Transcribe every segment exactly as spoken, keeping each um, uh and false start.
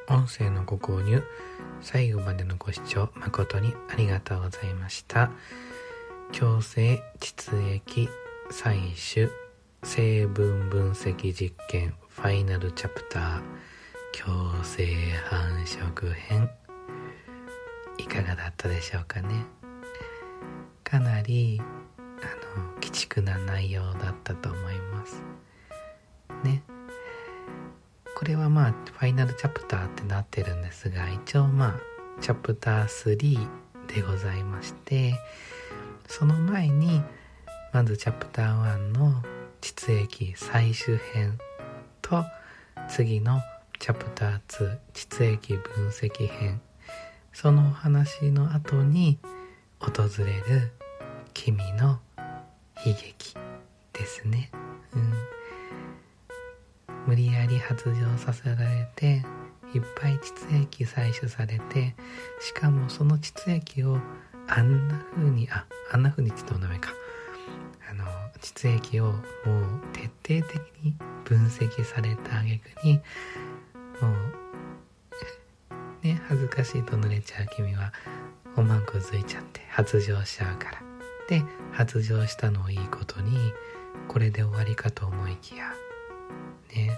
音声のご購入、最後までのご視聴誠にありがとうございました。強制膣液採取成分分析実験ファイナルチャプター強制繁殖編、いかがだったでしょうかね。かなりあの鬼畜な内容だったと思いますね。これはまあファイナルチャプターってなってるんですが、一応まあチャプタースリーでございまして、その前にまずチャプターワンの膣液採取編と、次のチャプターツー膣液分析編、そのお話の後に訪れる君の悲劇ですね。うん無理やり発情させられて、いっぱい膣液採取されて、しかもその膣液をあんな風にああんな風にちょっとダメかあの膣液をもう徹底的に分析された挙句に、もうね恥ずかしいと濡れちゃう君はおまんこづいちゃって発情しちゃうから。で発情したのをいいことにこれで終わりかと思いきやね、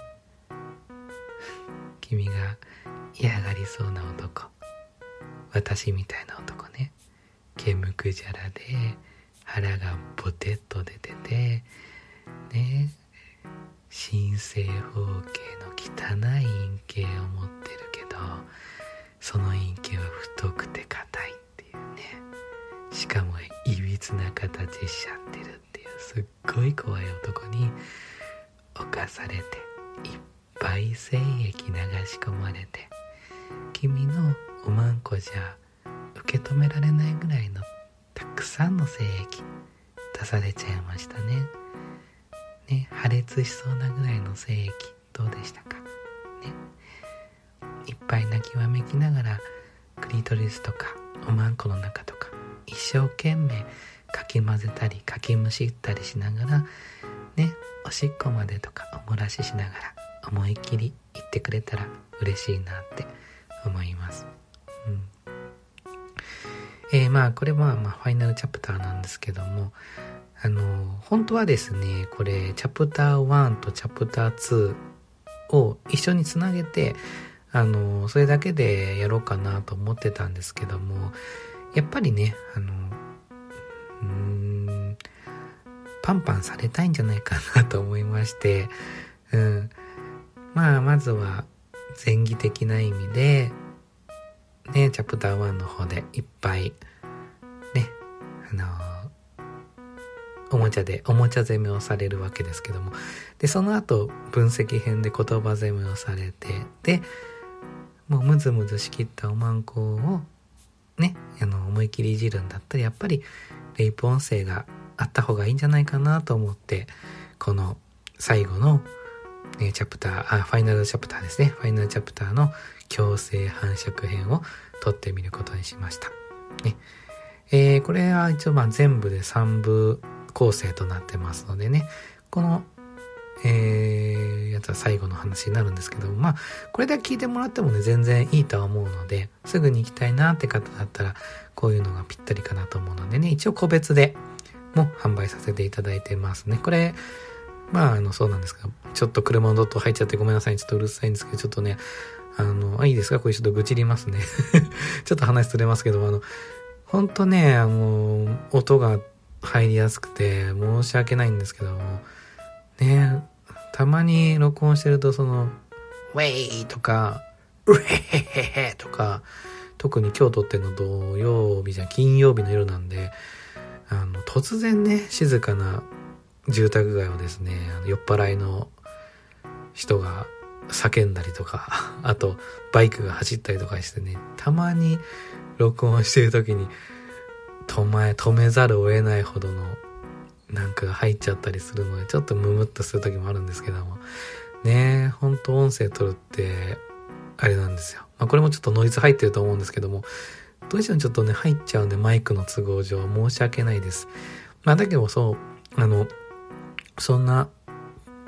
君が嫌がりそうな男、私みたいな男ね、毛むくじゃらで腹がボテッと出ててね、新生方形の汚い陰茎を持ってるけど、その陰茎は太くて硬いっていうね、しかもいびつな形しちゃってるっていう、すっごい怖い男に侵されて、いっぱい精液流し込まれて、君のおまんこじゃ受け止められないぐらいのたくさんの精液出されちゃいましたね。ね、破裂しそうなぐらいの精液どうでしたかね。いっぱい泣きわめきながらクリトリスとかおまんこの中とか一生懸命かき混ぜたりかきむしったりしながらね、おしっこまでとかおもらししながら思いっきり言ってくれたら嬉しいなって思います。うん、えー、まあこれはまあファイナルチャプターなんですけども、あの本当はですね、これチャプターワンとチャプターツーを一緒につなげて、あのそれだけでやろうかなと思ってたんですけども、やっぱりね、あのうーんパンパンされたいんじゃないかなと思いまして、うん、まあまずは前儀的な意味でね、チャプターワンの方でいっぱいね、あのおもちゃでおもちゃ攻めをされるわけですけども、でその後分析編で言葉攻めをされて、でもうムズムズしきったおまんこをね、あの思い切りいじるんだったらやっぱりレイプ音声があった方がいいんじゃないかなと思って、この最後の、ね、チャプターあファイナルチャプターですねファイナルチャプターの強制繁殖編を撮ってみることにしました、ねえー、これは一応まあ全部でさんぶ構成となってますのでね、このえー、やつは最後の話になるんですけども、まあこれだけ聞いてもらってもね全然いいとは思うので、すぐに行きたいなって方だったらこういうのがぴったりかなと思うのでね、一応個別でも販売させていただいてますね。これまああのそうなんですが、ちょっと車のドット入っちゃってごめんなさい、ちょっとうるさいんですけど、ちょっとねあのあいいですか、これちょっと愚痴りますねちょっと話ずれますけど、あのほんとねあの音が入りやすくて申し訳ないんですけどもね、たまに録音してるとそのウェイとかウヘヘヘヘとか、特に今日撮ってるの土曜日じゃん金曜日の夜なんで、あの突然ね静かな住宅街をですね、あの酔っ払いの人が叫んだりとか、あとバイクが走ったりとかしてね、たまに録音してる時に止め、止めざるを得ないほどのなんかが入っちゃったりするので、ちょっとムムっとする時もあるんですけどもね、ほんと音声撮るってあれなんですよ。まあこれもちょっとノイズ入ってると思うんですけども、どうしてもちょっとね入っちゃうんで、マイクの都合上申し訳ないです。まあだけどそうあのそんな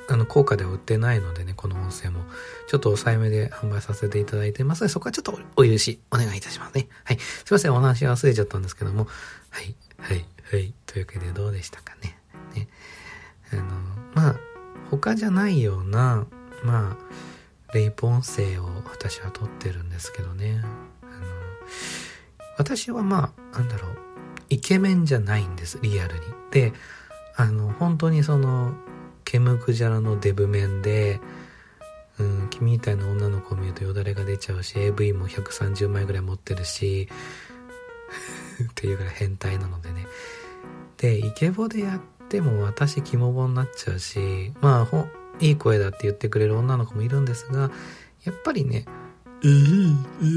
あの高価では売ってないのでね、この音声もちょっと抑えめで販売させていただいてますので、そこはちょっとお許しお願いいたしますね。はい。すいません、お話忘れちゃったんですけども、はいはいはいというわけでどうでしたかね。ね、あのまあ他じゃないようなまあレイプ音声を私は撮ってるんですけどね。あの私はまあなんだろう、イケメンじゃないんです、リアルに。で、あの本当にそのケムクジャラのデブ面で、うん、君みたいな女の子を見るとよだれが出ちゃうし、 エーブイ もひゃくさんじゅうまいぐらい持ってるしっていうぐらい変態なのでね。でイケボでやっても私キモボになっちゃうし、まあほいい声だって言ってくれる女の子もいるんですが、やっぱりねうー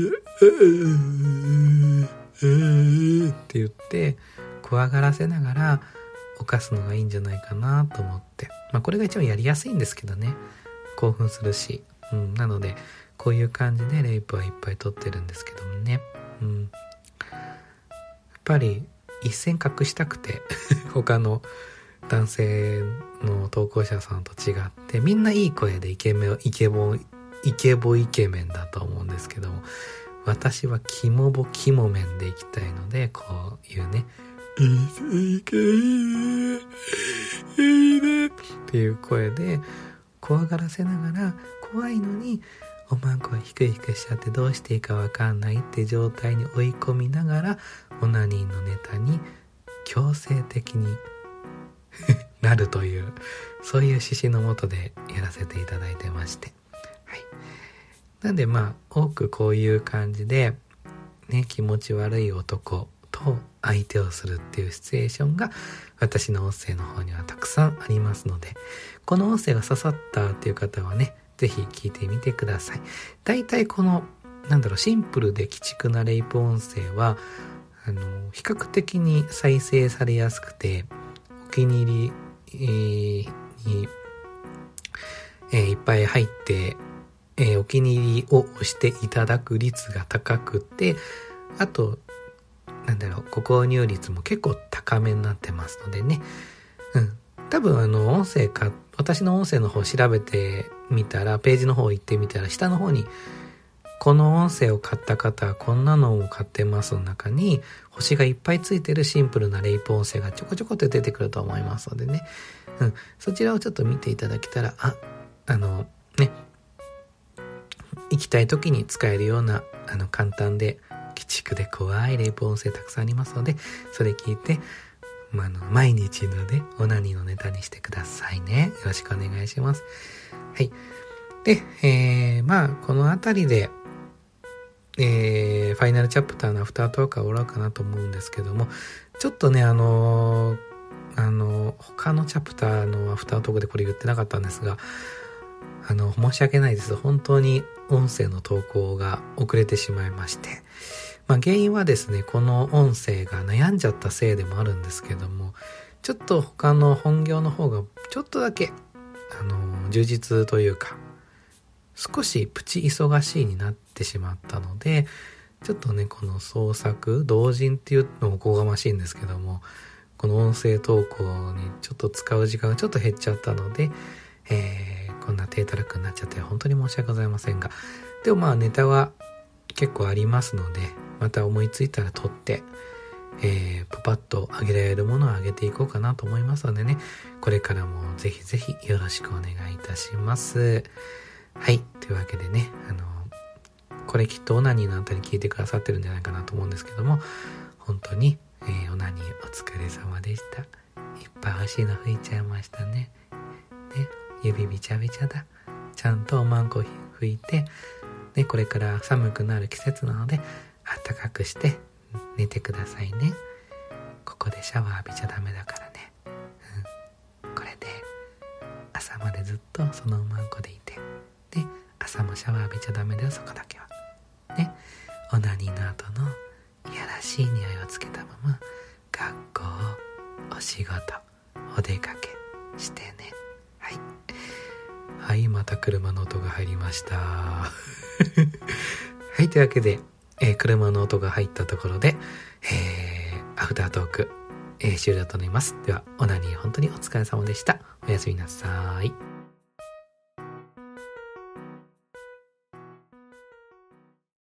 って言って怖がらせながら犯すのがいいんじゃないかなと思って、まあこれが一番やりやすいんですけどね、興奮するし、うん、なのでこういう感じでレイプはいっぱい撮ってるんですけどもね、うん、やっぱり一線隠したくて他の男性の投稿者さんと違ってみんないい声でイケメンイケボイケボイケメンだと思うんですけども、私はキモボキモメンでいきたいので、こういうねいけいいねっていう声で怖がらせながら、怖いのにおまんこがヒクヒクしちゃってどうしていいかわかんないって状態に追い込みながらオナニーのネタに強制的になるという、そういう趣旨のもとでやらせていただいてまして、はい。なんでまあ多くこういう感じでね、気持ち悪い男と相手をするっていうシチュエーションが私の音声の方にはたくさんありますので、この音声が刺さったっていう方はね、ぜひ聞いてみてください。だいたいこのなんだろう、シンプルで鬼畜なレイプ音声はあの比較的に再生されやすくて、お気に入り、えー、に、えー、いっぱい入って、えー、お気に入りを押していただく率が高くて、あとなんだろう、ご購入率も結構高めになってますのでね、うん、多分あの音声か私の音声の方調べてみたら、ページの方行ってみたら下の方にこの音声を買った方はこんなのを買ってますの中に星がいっぱいついてるシンプルなレイプ音声がちょこちょこって出てくると思いますのでね、うん、そちらをちょっと見ていただけたら、あ、あのね、行きたい時に使えるようなあの簡単で鬼畜で怖いレイプ音声たくさんありますので、それ聞いて、まあ、あの毎日のねオナニーのネタにしてくださいね。よろしくお願いします。はい。で、えー、まあこのあたりで、えー、ファイナルチャプターのアフタートークは終わろうかなと思うんですけども、ちょっとねあのー、あのー、他のチャプターのアフタートークでこれ言ってなかったんですが、あの申し訳ないです。本当に音声の投稿が遅れてしまいまして、まあ原因はですね、この音声が悩んじゃったせいでもあるんですけども、ちょっと他の本業の方がちょっとだけあの充実というか、少しプチ忙しいになってしまったので、ちょっとねこの創作同人っていうのもおこがましいんですけども、この音声投稿にちょっと使う時間がちょっと減っちゃったので、えー、こんな低たらくになっちゃって本当に申し訳ございませんが、でもまあネタは結構ありますので、また思いついたら撮って、えー、パパッと上げられるものを上げていこうかなと思いますのでね、これからもぜひぜひよろしくお願いいたします。はい、というわけでね、あのこれきっとオナニーのあたり聞いてくださってるんじゃないかなと思うんですけども、本当に、えー、オナニーお疲れ様でした。いっぱい欲しいの吹いちゃいましたね。ね、指びちゃびちゃだ。ちゃんとおまんこ拭いて、ね、これから寒くなる季節なので暖かくして寝てくださいね。ここでシャワー浴びちゃダメだからね、うん、これで朝までずっとそのおまんこでいて、で朝もシャワー浴びちゃダメだよ、そこだけはね。オナニーの後のいやらしい匂いをつけたまま学校、お仕事、お出かけしてね。はいはい、また車の音が入りましたはい、というわけで、えー、車の音が入ったところで、えー、アフタートーク、えー、終了となります。ではオナニー本当にお疲れ様でした。おやすみなさい。